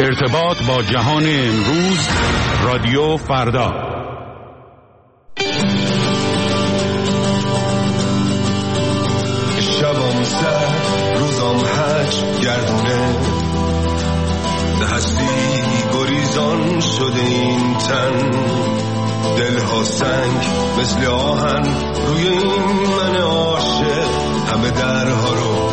ارتباط با جهان امروز، رادیو فردا. شبام سر روزام هج گردونه، هستی گریزان شده این تن، دلها سنگ مثل آهن روی این من عاشق، همه درها رو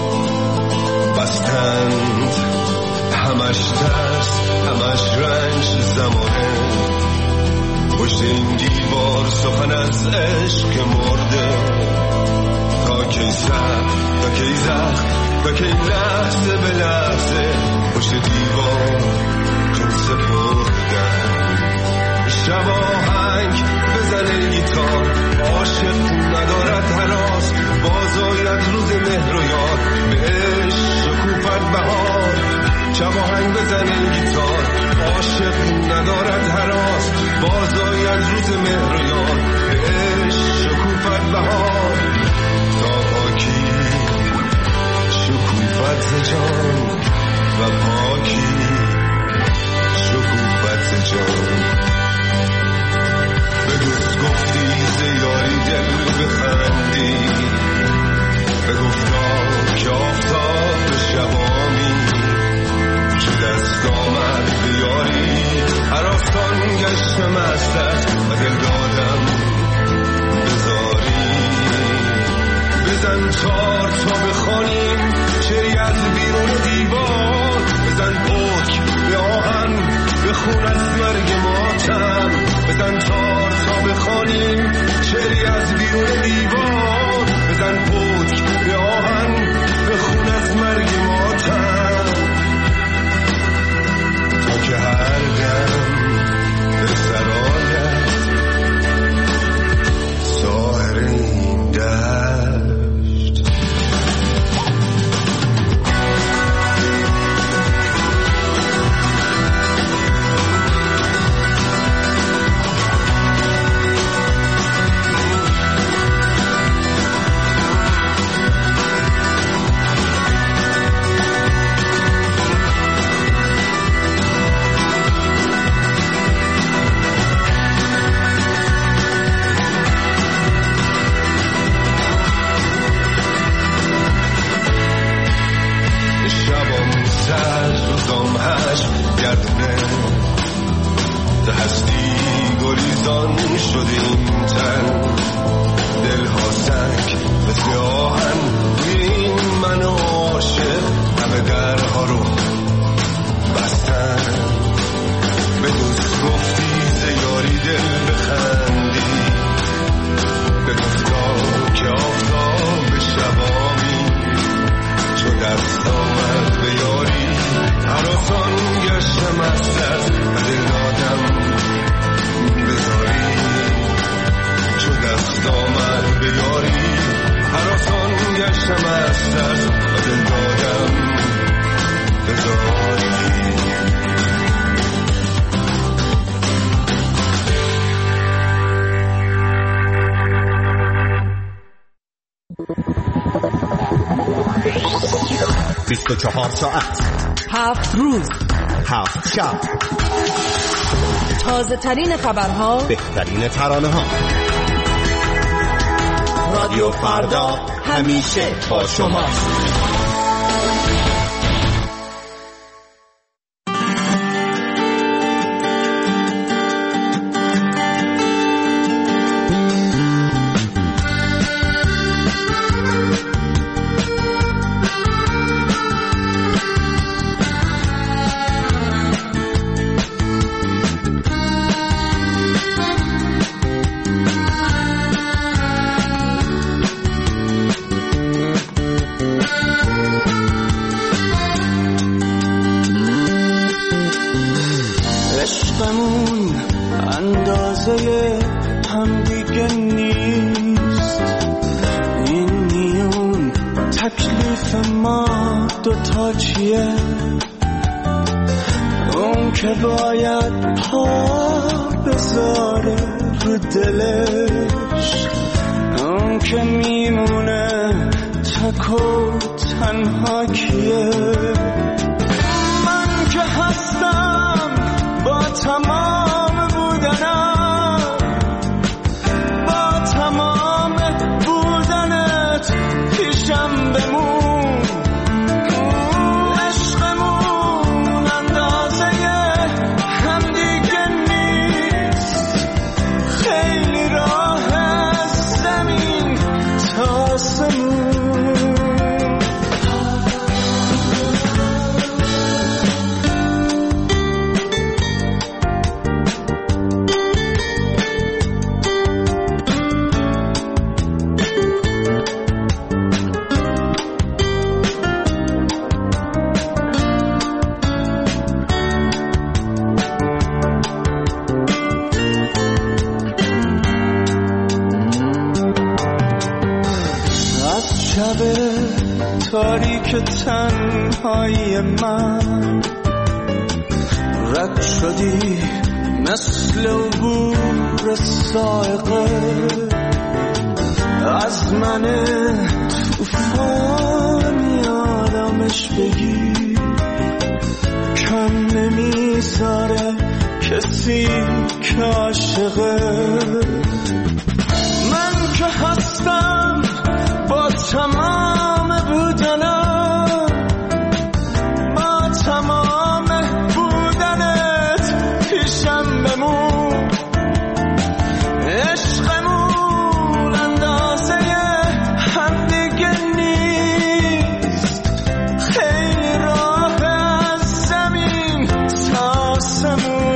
بستند، همش ترس همش رنج زمانه، پشت این دیوار سخن از عشق مرده، تا کی سر تا کی زخم تا کی لحظه به لحظه پشت دیوار جون سپردن. شب آهنگ بزنه گیتار، عاشق ندارد هراس، بازاید روز مهر و یاد بهش شکوفت بهار. شب آهنگ بزنه گیتار، عاشق ندارد هراس، بازاید روز مهر و یاد بهش شکوفت بهار. تا پاکی شکوفت جان و پاکی شکوفت جان. به دوست گفتی زیاری دل بخندی، به گفتا که آفتاب به شبامی، چه دست آمد بیاری هراسان گشتم از دست و دل دادم بذاری. بزن تار تا بخوانیم شعری از بیرون دیوار، بزن پک به آهن بخون از مرگ ماتم، بزن تار تا بخوانیم شعری از بیرون دیوار، بزن پک به آهن بخون از مرگ ماتم. تا که هر دم به سرایت ساهر این دشت. ساعت 7 روز 7 شب، تازه ترین خبرها، بهترین ترانه ها. رادیو فردا همیشه با شما. اون که باید پا بذاره رو دلش، اون که میمونه تک و تنها کیه؟ من که هستم پای من رد شدی مثل عبور سائقه از من توفانی آرامش بگی کم نمیذاره کسی که عاشقه من که هستم با تمام بودنم با تمام بودنت پیشم بمون عشقمون اندازه هم دیگه نیست خیلی راه از زمین تا آسمون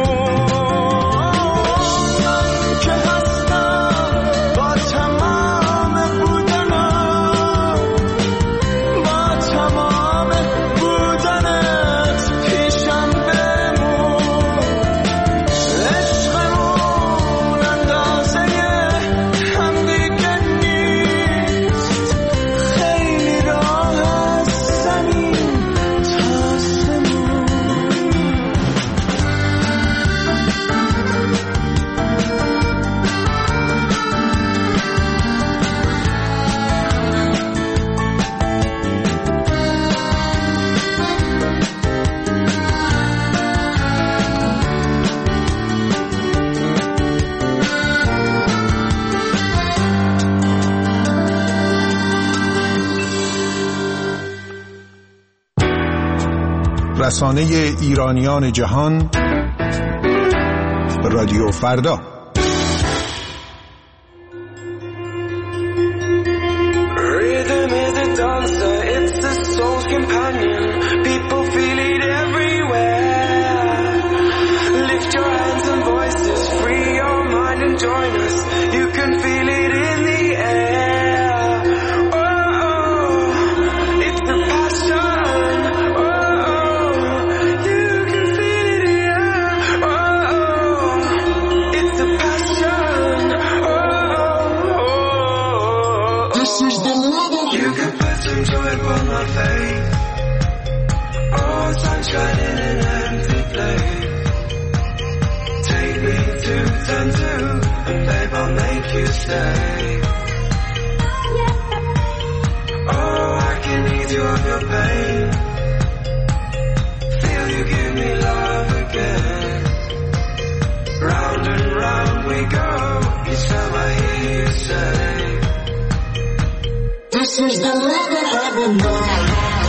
رسانه ایرانیان جهان رادیو فردا. Rhythm is a dancer, it's the soul's companion. People feel it everywhere. Lift your hands and voices, free your mind and join us. You can feel it in the air. Oh, it's the passion. Oh, sunshine in an empty place. Take me to turn two, and babe, I'll make you stay. Oh, I can ease you of your pain. Feel you give me love again. Round and round we go. Each time I hear you say, this is the love that I've been knowing.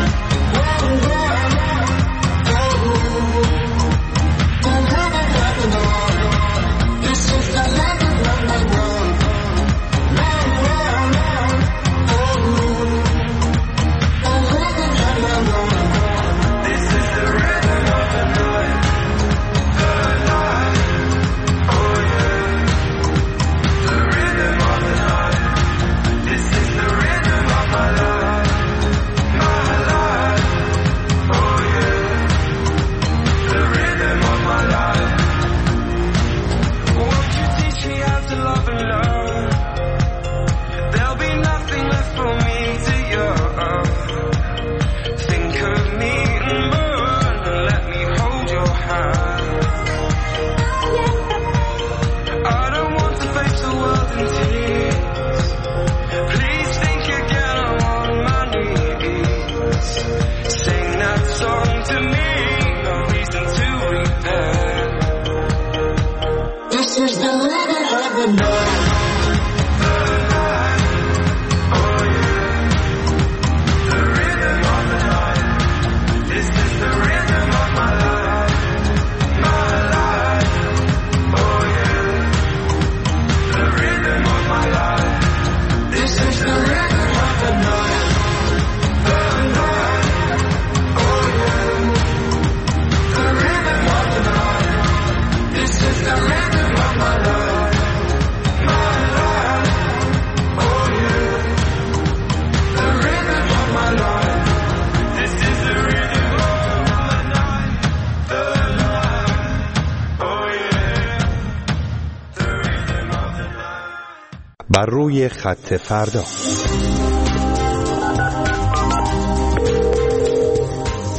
بر روی خط فردا.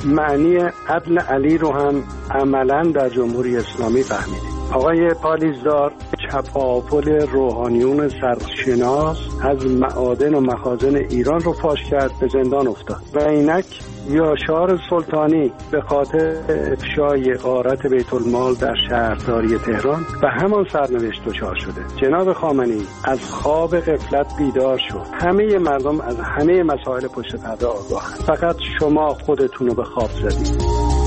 معنی عدل علی رو هم عملاً در جمهوری اسلامی فهمیدیم. آقای پالیزدار چپاول روحانیون سرشناس از معادن و مخازن ایران رو فاش کرد، به زندان افتاد و اینک یاشار سلطانی به خاطر افشای غارت بیت المال در شهرداری تهران به همان سرنوشت دچار شده. جناب خامنه‌ای از خواب غفلت بیدار شد. همه مردم از همه مسائل پشت پرده آگاهند، فقط شما خودتون رو به خواب زدید.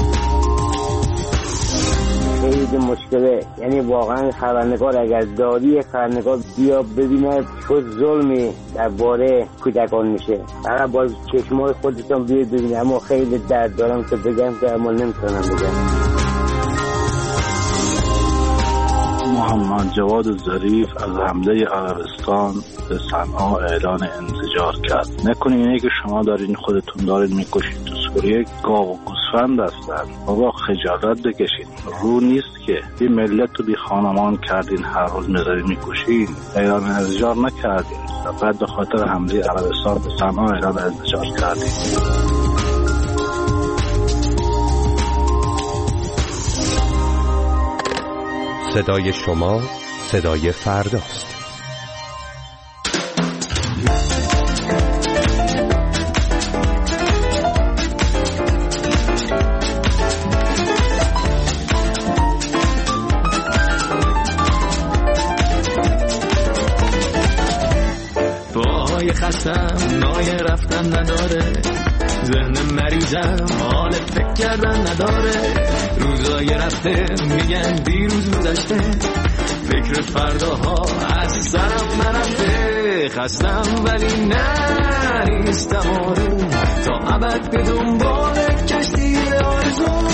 خیلی مشکله، یعنی واقعا خبرنگار اگر داری خبرنگار بیا ببینه چه ظلمی درباره کودکان میشه، فقط با چشمای خودتون بیا ببینه. اما خیلی درد دارم که بگم که اما نمیتونم بگم. محمد جواد ظریف از حمله عربستان به صنعا اعلان انزجار کرد. نکنین اینه که شما دارین خودتون دارین میکشید. تو سوریه گاو و گوسفند هستن. بابا خجالت بکشین. رو نیست که بی ملت تو بی خانمان کردین، هر روز میذارین میکشین. اعلان انزجار نکردین، بعد به خاطر حمله عربستان به صنعا اعلان انزجار کردین. صدای شما صدای فرداست. پاهای خستم نای رفتن نداره، ذهن مریضم حال فکر کردن نداره. روزای رفته میگن دیروز گذشته، فکر فرداها از سرم نرفته. خستم ولی نه نیستم آروم، تا ابد به دنبال کشتی آرزو.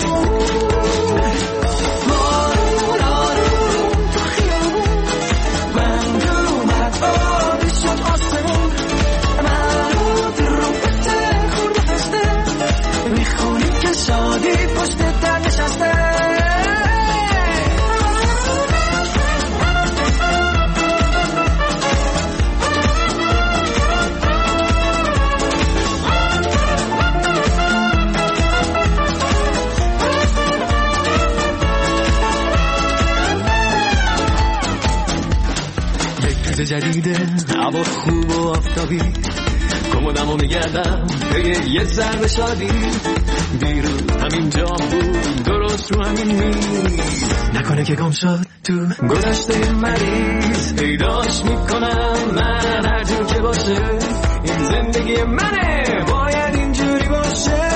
جدیده هوا خوب و آفتابی، کمدمو میگردم به یه ذره شادی. دیروز همین جا بود، درست رو همین میز، نکنه که گم شد تو گذشته مریض. پیداش میکنم من هر جور که باشه، این زندگی منه باید اینجوری باشه.